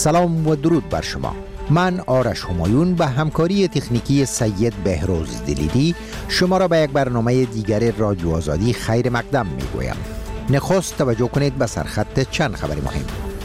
سلام و درود بر شما. من آرش همایون به همکاری تکنیکی سید بهروز دلیدی شما را به یک برنامه دیگر رادیو آزادی خیر مقدم میگویم. نخست توجه کنید به سرخط چند خبر مهم.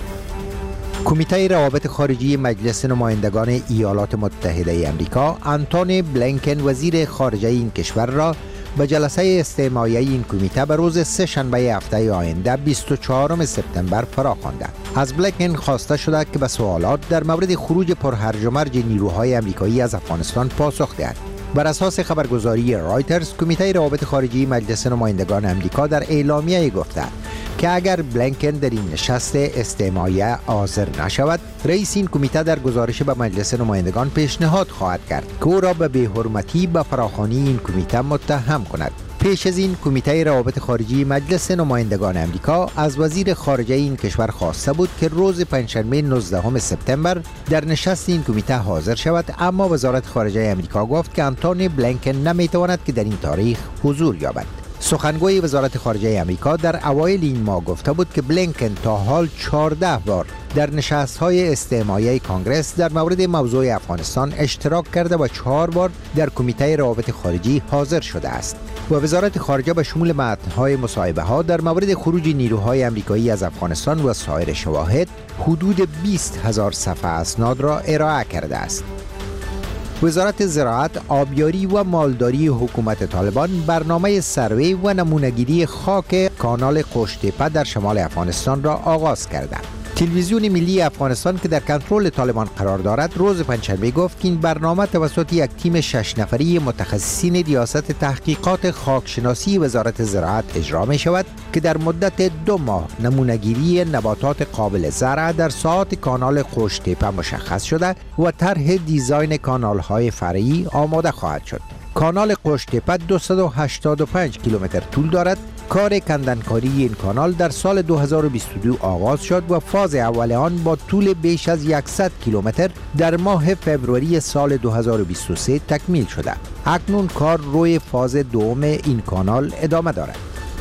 کمیته روابط خارجی مجلس نمایندگان ایالات متحده امریکا آنتونی بلینکن وزیر خارجه این کشور را به جلسه استماعی این کمیته به روز سه‌شنبه هفته آینده 24 سپتامبر فراخوانده. از بلینکن خواسته شده که به سوالات در مورد خروج پرهرج و مرج نیروهای آمریکایی از افغانستان پاسخ دهد. بر اساس خبرگزاری رایترز، کمیته روابط خارجی مجلس نمایندگان آمریکا در اعلامیه گفته که اگر بلینکن در این نشست استماعی حاضر نشود، رئیس این کمیته در گزارش به مجلس نمایندگان پیشنهاد خواهد کرد که او را به بی‌حرمتی به فراخوانی این کمیته متهم کند. پیش از این کمیته روابط خارجی مجلس نمایندگان آمریکا از وزیر خارجه این کشور خواسته بود که روز پنجشنبه 19 سپتامبر در نشست این کمیته حاضر شود، اما وزارت خارجه آمریکا گفت که آنتونی بلینکن نمیتواند که در این تاریخ حضور یابد. سخنگوی وزارت خارجه آمریکا در اوایل این ماه گفته بود که بلینکن تا حال 14 بار در نشست‌های استماعی کانگرس در مورد موضوع افغانستان اشتراک کرده و 4 بار در کمیته روابط خارجی حاضر شده است. و وزارت خارجه به شمول متن‌های مصاحبه‌ها در مورد خروج نیروهای آمریکایی از افغانستان و سایر شواهد حدود 20,000 صفحه اسناد را ارائه کرده است. وزارت زراعت، آبیاری و مالداری حکومت طالبان برنامه سروی و نمونه‌گیری خاک کانال قوشتیپه در شمال افغانستان را آغاز کرده. تلویزیون ملی افغانستان که در کنترل طالبان قرار دارد روز پنجشنبه گفت که این برنامه توسط یک تیم 6 نفری متخصصین ریاست تحقیقات خاکشناسی وزارت زراعت اجرا می شود که در مدت 2 ماه نمونه‌گیری نباتات قابل زرع در ساحات کانال قوشتیپه مشخص شده و طرح دیزاین کانال‌های فرعی آماده خواهد شد. کانال قوشتیپه 285 کیلومتر طول دارد. کار کندنکاری این کانال در سال 2022 آغاز شد و فاز اول آن با طول بیش از 100 کیلومتر در ماه فوریه سال 2023 تکمیل شده. اکنون کار روی فاز دوم این کانال ادامه دارد.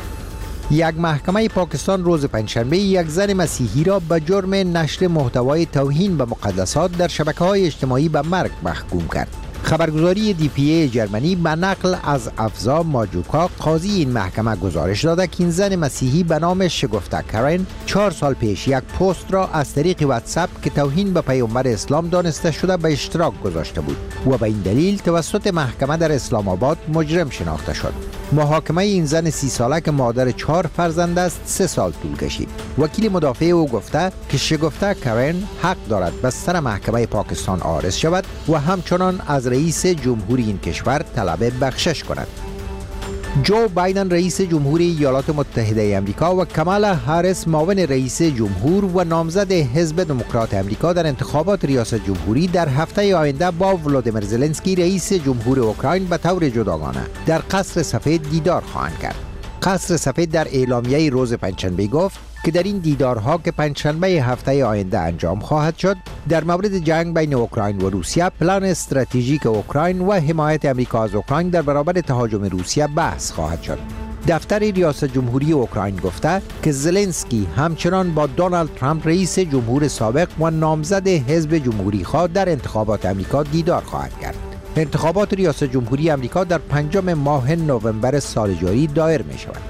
یک محکمه پاکستان روز پنجشنبه یک زن مسیحی را به جرم نشر محتوای توهین به مقدسات در شبکه‌های اجتماعی به مرگ محکوم کرد. خبرگزاری DPA جرمنی به نقل از افزا ماجوکا قاضی این محکمه گزارش داده که این زن مسیحی به نام شگفته کرن 4 سال پیش یک پست را از طریق واتساپ که توهین به پیامبر اسلام دانسته شده به اشتراک گذاشته بود و به این دلیل توسط محکمه در اسلام آباد مجرم شناخته شد. محاکمه این زن 30 ساله که مادر 4 فرزند است 3 سال طول کشید. وکیل مدافع او گفته که شگفته کرن حق دارد به سر محکمه پاکستان عارض شود و همچنان از رئیس جمهوری این کشور طلب بخشش کند. جو بایدن رئیس جمهوری ایالات متحده آمریکا و کامالا هریس معاون رئیس جمهور و نامزد حزب دموکرات آمریکا در انتخابات ریاست جمهوری در هفته آینده با ولادیمیر زلنسکی رئیس جمهور اوکراین به طور جداگانه در قصر سفید دیدار خواهند کرد. قصر سفید در اعلامیه روز پنجشنبه گفت که در این دیدارها که پنجشنبه هفته آینده انجام خواهد شد در مورد جنگ بین اوکراین و روسیه، پلان استراتژیک اوکراین و حمایت آمریکا از اوکراین در برابر تهاجم روسیه بحث خواهد شد. دفتر ریاست جمهوری اوکراین گفته که زلنسکی همچنان با دونالد ترامپ رئیس جمهور سابق و نامزد حزب جمهوری خواه در انتخابات آمریکا دیدار خواهد کرد. انتخابات ریاست جمهوری آمریکا در 5 ماه نوامبر سال جاری دایر می شود.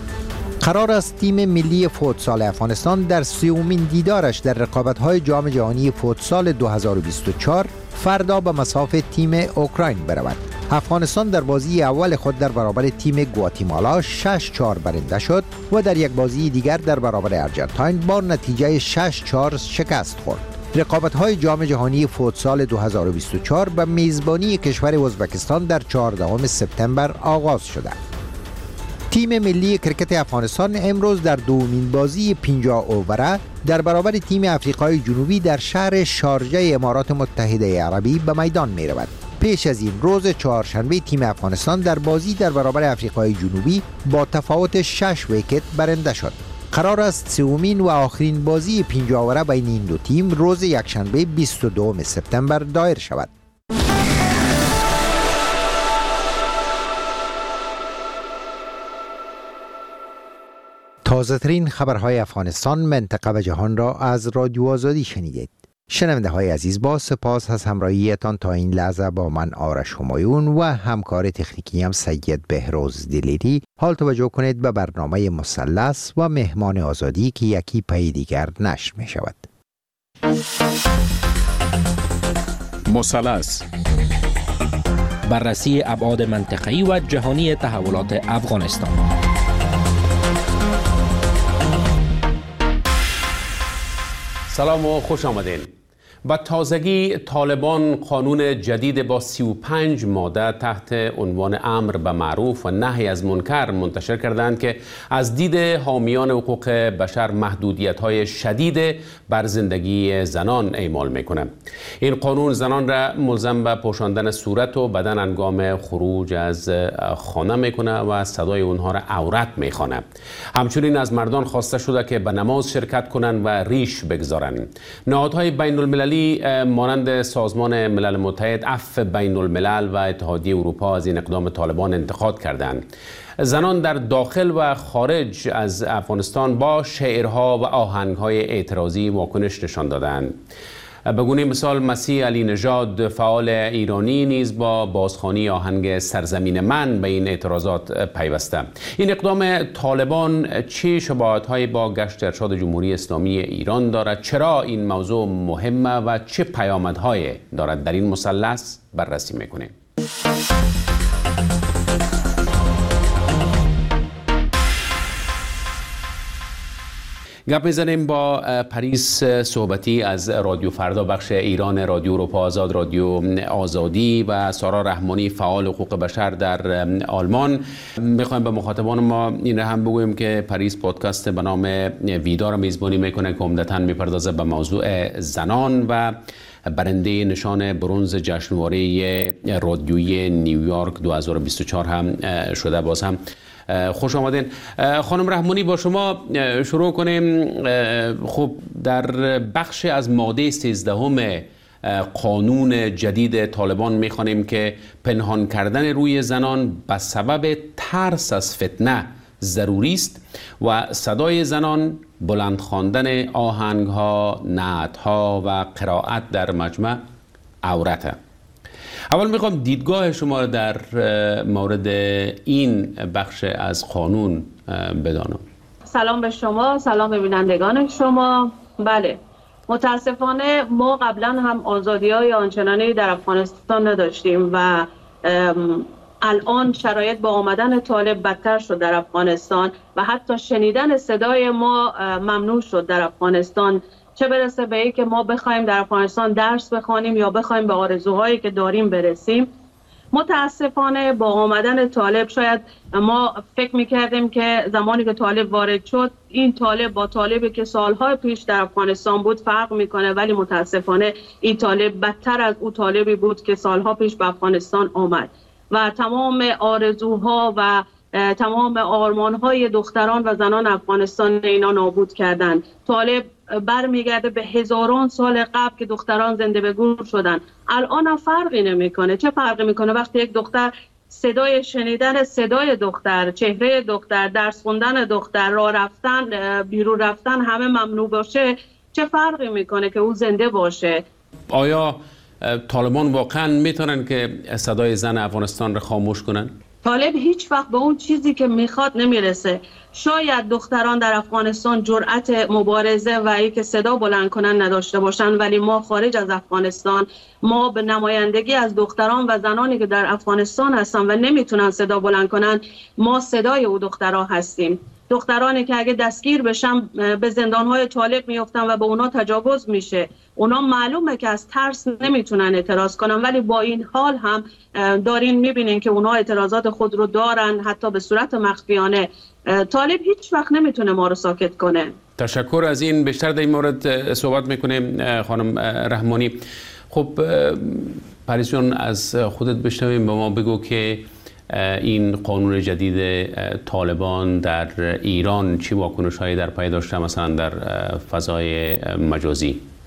قرار است تیم ملی فوتسال افغانستان در 3مین دیدارش در رقابت‌های جام جهانی فوتسال 2024 فردا به مصاف تیم اوکراین برود. افغانستان در بازی اول خود در برابر تیم گواتیمالا 6-4 برنده شد و در یک بازی دیگر در برابر ارجنتاین با نتیجه 6-4 شکست خورد. رقابت‌های جام جهانی فوتسال 2024 به میزبانی کشور ازبکستان در 14 سپتامبر آغاز شده. تیم ملی کرکت افغانستان امروز در دومین بازی 50 اووره در برابر تیم افریقای جنوبی در شهر شارجه امارات متحده عربی به میدان می رود. پیش از این روز چهارشنبه تیم افغانستان در بازی در برابر افریقای جنوبی با تفاوت 6 ویکت برنده شد. قرار است سومین و آخرین بازی 50 اووره بین این دو تیم روز یکشنبه 22 سپتامبر دایر شود. تازه‌ترین خبرهای افغانستان، منطقه و جهان را از رادیو آزادی شنیدید. شنونده های عزیز، با سپاس از همراهیتان تا این لحظه با من آرش همایون و همکار تکنیکی هم سید بهروز دلیری. حال توجه کنید به برنامه مثلث و مهمان آزادی که یکی پی دیگر نشر می شود. مثلث، بررسی ابعاد منطقه‌ای و جهانی تحولات افغانستان. سلام و خوش آمدین. با تازگی طالبان قانون جدید با 35 ماده تحت عنوان امر به معروف و نهی از منکر منتشر کردند که از دید حامیان حقوق بشر محدودیت‌های شدید بر زندگی زنان اعمال می‌کنه. این قانون زنان را ملزم به پوشاندن صورت و بدن هنگام خروج از خانه می‌کنه و صدای اونها را عورت می‌خوانه. همچنین از مردان خواسته شده که به نماز شرکت کنند و ریش بگذارند. نهادهای بین‌المللی مانند سازمان ملل متحد، عفو بین الملل و اتحادیه اروپا از این اقدام طالبان انتقاد کردند. زنان در داخل و خارج از افغانستان با شعرها و آهنگهای اعتراضی واکنش نشان دادند. به گونه مثال مسیح علی نژاد، فعال ایرانی، نیز با بازخوانی آهنگ سرزمین من به این اعتراضات پیوسته. این اقدام طالبان چه شباهت‌هایی با گشت ارشاد جمهوری اسلامی ایران دارد؟ چرا این موضوع مهمه و چه پیامدهایی دارد؟ در این مثلث بررسی می‌کنیم. گپ میزنیم با پریس صحبتی از رادیو فردا، بخش ایران رادیو اروپا آزاد، رادیو آزادی، و سارا رحمانی، فعال حقوق بشر در آلمان. میخوایم به مخاطبان ما این را هم بگویم که پریس پادکست به نام ویدا را میزبانی میکنه که عمدتاً میپردازه به موضوع زنان و برنده نشان برنز جشنواره رادیویی نیویورک 2024 هم شده. باز هم خوش آمدین. خانم رحمانی، با شما شروع کنیم. خب در بخش از ماده 13 قانون جدید طالبان میخوانیم که پنهان کردن روی زنان به سبب ترس از فتنه ضروری است و صدای زنان، بلند خواندن آهنگها، نعتها و قرائت در مجمع عورته. اول میخوام دیدگاه شما در مورد این بخش از قانون بدانم. سلام به شما، سلام به بینندگان شما. بله، متاسفانه ما قبلا هم آزادی‌های آنچنانی در افغانستان نداشتیم و الان شرایط با آمدن طالب بدتر شد در افغانستان و حتی شنیدن صدای ما ممنوع شد در افغانستان، چه برسه به این که ما بخوایم در افغانستان درس بخوانیم یا بخوایم به آرزوهایی که داریم برسیم. متاسفانه با آمدن طالب شاید ما فکر میکردیم که زمانی که طالب وارد شد این طالب با طالبی که سالهای پیش در افغانستان بود فرق میکنه، ولی متاسفانه این طالب بدتر از اون طالبی بود که سالها پیش به افغانستان آمد و تمام آرزوها و تمام آرمانهای دختران و زنان افغانستان اینا نابود کردن. طالب برمیگرده به هزاران سال قبل که دختران زنده به گور شدن. الان هم فرقی نمیکنه. چه فرقی میکنه وقتی یک دختر صدای شنیدن صدای دختر، چهره دختر، درس خوندن دختر، راه رفتن، بیرون رفتن همه ممنوع باشه؟ چه فرقی میکنه که او زنده باشه؟ آیا طالبان واقعا میتونن که صدای زن افغانستان رو خاموش کنن؟ طالب هیچ وقت به اون چیزی که میخواد نمیرسه. شاید دختران در افغانستان جرأت مبارزه و اینکه صدا بلند کنن نداشته باشن، ولی ما خارج از افغانستان، ما به نمایندگی از دختران و زنانی که در افغانستان هستن و نمیتونن صدا بلند کنن، ما صدای او دخترها هستیم. دخترانی که اگه دستگیر بشن به زندانهای طالب میافتن و به اونا تجاوز میشه. اونا معلومه که از ترس نمیتونن اعتراض کنن، ولی با این حال هم دارین میبینین که اونا اعتراضات خود رو دارن، حتی به صورت مخفیانه. طالب هیچ وقت نمیتونه ما رو ساکت کنه. تشکر از این. بیشتر در این مورد صحبت میکنیم خانم رحمانی. خب پریس جان، از خودت بشنویم، به ما بگو که این قانون جدید طالبان در ایران چی واکنش‌هایی در پی داشته، مثلا در فضای مجازی؟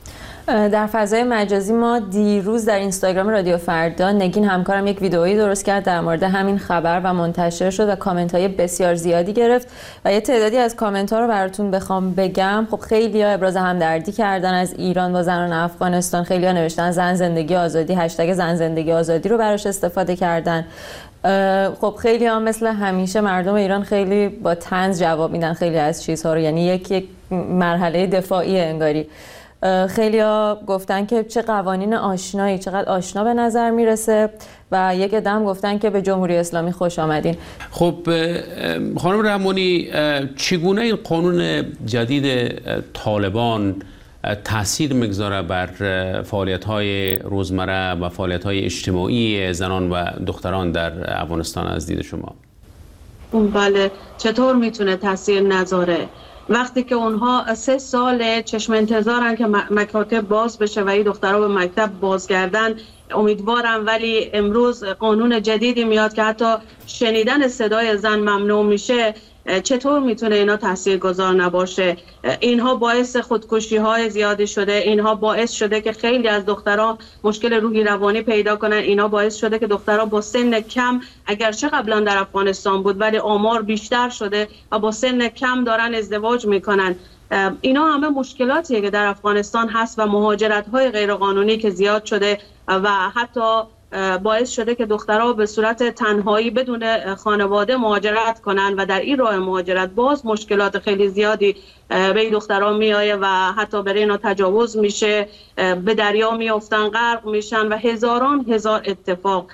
در فضای مجازی ما دیروز در اینستاگرام رادیو فردا نگین همکارم یک ویدئویی درست کرد در مورد همین خبر و منتشر شد و کامنت های بسیار زیادی گرفت و یه تعدادی از کامنت ها رو براتون بخوام بگم. خب خیلی ها ابراز همدردی کردن از ایران با زنان افغانستان، خیلی ها نوشتن زن زندگی آزادی، هشتگ زن زندگی آزادی رو براش استفاده کردن. خب خیلی ها مثل همیشه مردم ایران خیلی با طنز جواب میدن خیلی از چیزها رو، یعنی یک مرحله دفاعی انگاری. خیلی ها گفتن که چه قوانین آشنایی، چقدر آشنا به نظر میرسه و یک عدم گفتن که به جمهوری اسلامی خوش آمدین. خب خانم رحمانی، چگونه این قانون جدید طالبان تأثیر میگذاره بر فعالیت‌های روزمره و فعالیت‌های اجتماعی زنان و دختران در افغانستان از دید شما؟ بله، چطور میتونه تأثیر نذاره؟ وقتی که اونها 3 سال چشم انتظارن که مکاتب باز بشه و این دخترها به مکتب بازگردن، امیدوارم، ولی امروز قانون جدیدی میاد که حتی شنیدن صدای زن ممنوع میشه. چطور میتونه اینا تاثیرگذار نباشه؟ اینها باعث خودکشی های زیادی شده، اینها باعث شده که خیلی از دخترها مشکل روحی روانی پیدا کنن، اینا باعث شده که دخترها با سن کم، اگرچه قبلا در افغانستان بود ولی آمار بیشتر شده و با سن کم دارن ازدواج میکنن. اینا همه مشکلاتیه که در افغانستان هست و مهاجرت های غیرقانونی که زیاد شده و حتی باعث شده که دخترها به صورت تنهایی بدون خانواده مهاجرت کنن و در این راه مهاجرت باز مشکلات خیلی زیادی به این دخترها میایه و حتی برای اینا تجاوز میشه، به دریا میافتن، غرق میشن و هزاران هزار اتفاق.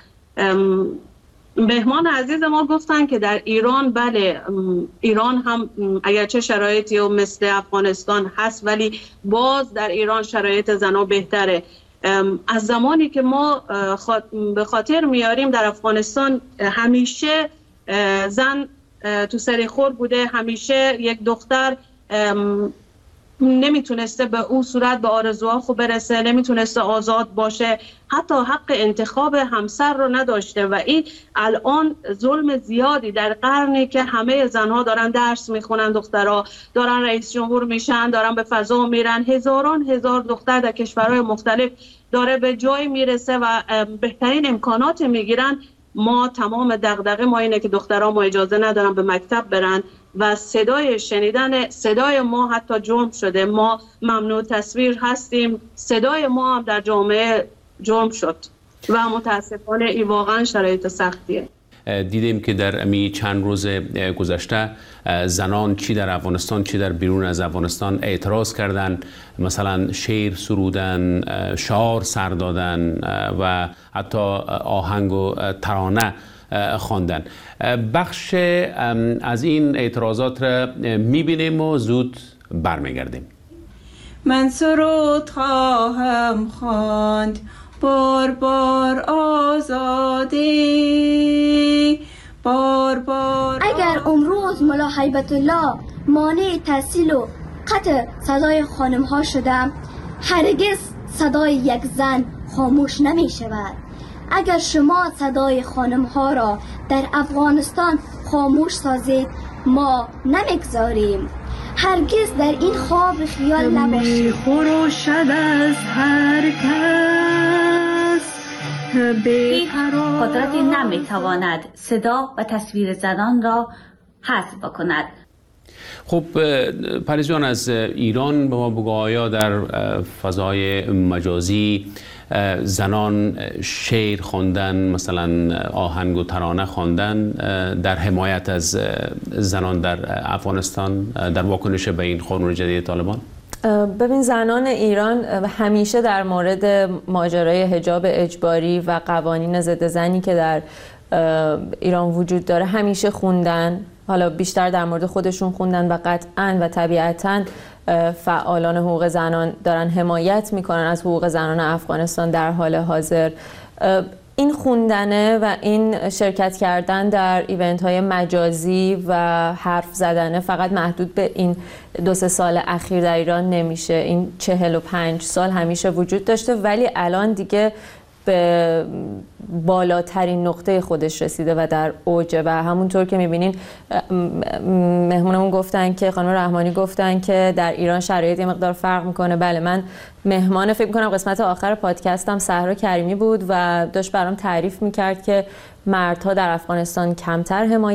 مهمان عزیز ما گفتن که در ایران، بله، ایران هم اگرچه شرایطی و مثل افغانستان هست ولی باز در ایران شرایط زنها بهتره. از زمانی که ما به خاطر میاریم در افغانستان همیشه زن تو سرخور بوده، همیشه یک دختر نمیتونسته به اون صورت به آرزوها خوب برسه، نمیتونسته آزاد باشه، حتی حق انتخاب همسر رو نداشته و این الان ظلم زیادی در قرنی که همه زنها دارن درس میخونن، دخترها دارن رئیس جمهور میشن، دارن به فضا میرن، هزاران هزار دختر در کشورهای مختلف داره به جای میرسه و بهترین امکانات میگیرن. ما تمام دغدغه ما اینه که دخترها ما اجازه ندارن به مکتب برن و شنیدن صدای ما حتی جرم شده. ما ممنوع تصویر هستیم، صدای ما هم در جامعه جرم شد و متاسفانه این واقعا شرایط سختیه. دیدیم که در امی چند روز گذشته زنان چی در افغانستان چی در بیرون از افغانستان اعتراض کردن، مثلا شعر سرودن، شعار سر دادن و حتی آهنگ و ترانه خواندن. بخش از این اعتراضات را میبینیم و زود برمیگردیم. من سرود خواهم خواند بار بار آزادی، بار بار اگر امروز ملا هیبت الله مانع تحصیل و قطع صدای خانم ها شدم، هرگز صدای یک زن خاموش نمی شود. اگر شما صدای خانم ها را در افغانستان خاموش سازید، ما نمیگذاریم. هرگز در این خواب خیال نباشید. می خروشد از هر کس قدرتی نمیتواند صدا و تصویر زنان را حذف کند. خب پریز جان، از ایران به ما بگو، آیا در فضای مجازی زنان شعر خواندن، مثلا آهنگ و ترانه خواندن در حمایت از زنان در افغانستان در واکنش به این قانون جدید طالبان؟ ببین، زنان ایران همیشه در مورد ماجرای حجاب اجباری و قوانین ضد زنی که در ایران وجود داره همیشه خوندن. حالا بیشتر در مورد خودشون خوندن و قطعاً و طبیعتاً فعالان حقوق زنان دارن حمایت میکنن از حقوق زنان افغانستان در حال حاضر. این خوندنه و این شرکت کردن در ایونت های مجازی و حرف زدنه فقط محدود به این 2-3 سال اخیر در ایران نمیشه. این 45 سال همیشه وجود داشته، ولی الان دیگه به بالاترین نقطه خودش رسیده و در اوجه و همونطور که میبینین مهمونمون گفتن که خانم رحمانی گفتن که در ایران شرایط یه مقدار فرق میکنه. بله من مهمان فکر میکنم قسمت آخر پادکستم صحرا کریمی بود و داشت برام تعریف میکرد که مردها در افغانستان کمتر حمایت